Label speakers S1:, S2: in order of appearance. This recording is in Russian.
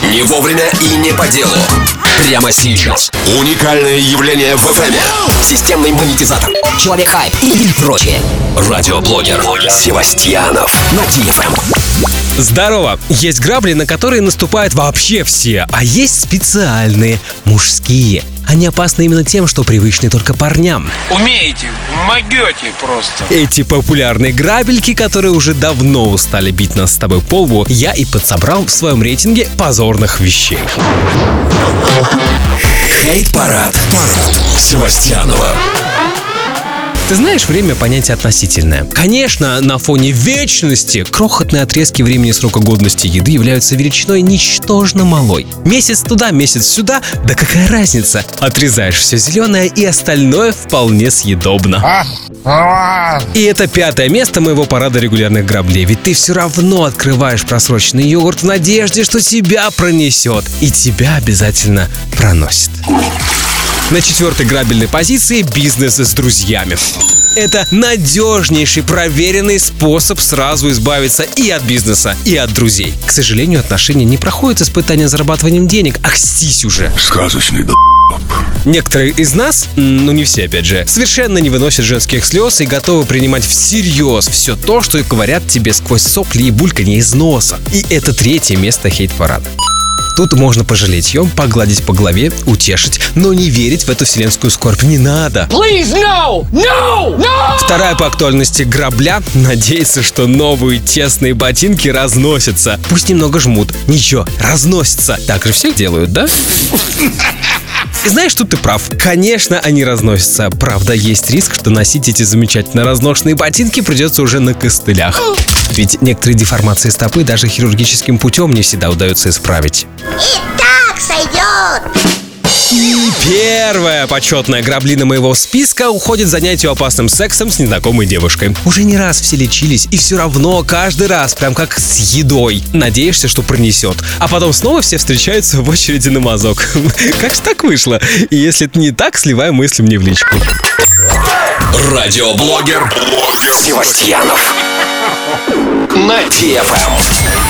S1: Не вовремя и не по делу. Прямо сейчас. Уникальное явление в FM. Системный монетизатор. Человек-хайп и прочее. Радиоблогер Севастьянов на DFM.
S2: Здорово! Есть грабли, на которые наступают вообще все, а есть специальные, мужские. Они опасны именно тем, что привычны только парням.
S3: Умеете, могете просто.
S2: Эти популярные грабельки, которые уже давно устали бить нас с тобой по лбу, я и подсобрал в своем рейтинге позорных вещей.
S1: Хейт-парад Севастьянова.
S2: Ты знаешь, время понятие относительное. Конечно, на фоне вечности крохотные отрезки времени срока годности еды являются величиной ничтожно малой. Месяц туда, месяц сюда, да какая разница? Отрезаешь все зеленое, и остальное вполне съедобно. И это 5-е место моего парада регулярных граблей. Ведь ты все равно открываешь просроченный йогурт в надежде, что тебя пронесет. И тебя обязательно проносит. На 4-й грабельной позиции бизнес с друзьями. Это надежнейший, проверенный способ сразу избавиться и от бизнеса, и от друзей. К сожалению, отношения не проходят испытания зарабатыванием денег, а кстись уже.
S1: Сказочный
S2: Некоторые из нас, ну не все опять же, совершенно не выносят женских слез и готовы принимать всерьез все то, что говорят тебе сквозь сопли и бульканье из носа. И это 3-е место хейт-парада. Тут можно пожалеть ее, погладить по голове, утешить, но не верить в эту вселенскую скорбь не надо.
S3: Please, no! No! No!
S2: 2-я по актуальности грабля надеется, что новые тесные ботинки разносятся. Пусть немного жмут, ничего, разносятся. Так же все делают, да? И знаешь, тут ты прав. Конечно, они разносятся. Правда, есть риск, что носить эти замечательно разношенные ботинки придется уже на костылях. Ведь некоторые деформации стопы даже хирургическим путем не всегда удается исправить.
S4: И так сойдет.
S2: И 1-я почетная граблина моего списка уходит занятию опасным сексом с незнакомой девушкой. Уже не раз все лечились, и все равно каждый раз, прям как с едой, надеешься, что пронесет. А потом снова все встречаются в очереди на мазок. Как же так вышло? И если это не так, сливай мысли мне в личку.
S1: Радиоблогер Севастьянов на DFM.